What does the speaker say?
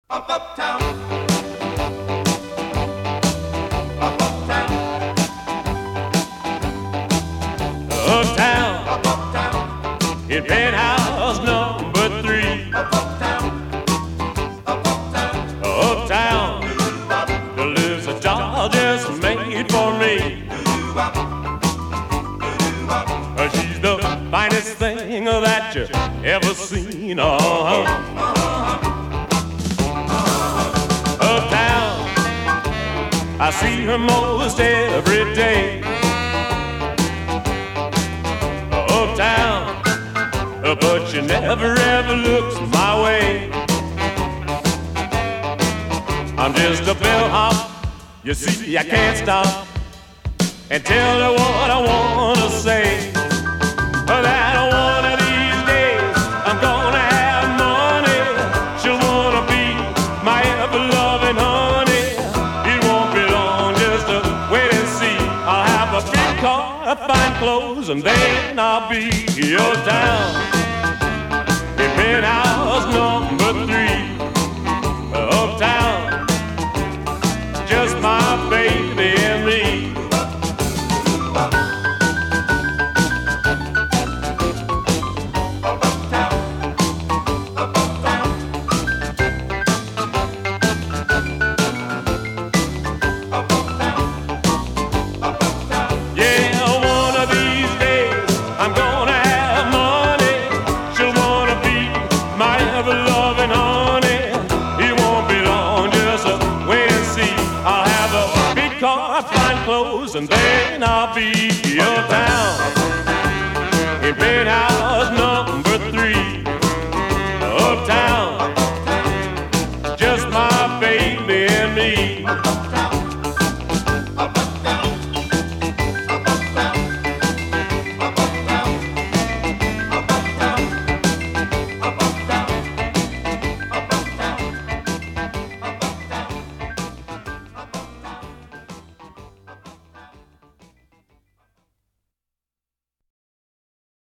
Up, uptown. Up, uptown. Uptown, Up, uptown. in penthouse number 3. Up, uptown. Up, uptown. Uptown, there lives a doll just made for me. She's the finest thing that you ever seen. Uptown, I see her most every day. Uptown, but she never ever looks my way. I'm just a bellhop, you see I can't stop and tell her what I wanna say. That one of these days I'm gonna have money. She'll wanna be my ever-loving honey. It won't be long, just a wait and see. I'll have a big car, fine clothes, and then I'll be your town. In penthouse number 3, uptown, just my baby and me. Fine clothes, and then I'll be your town.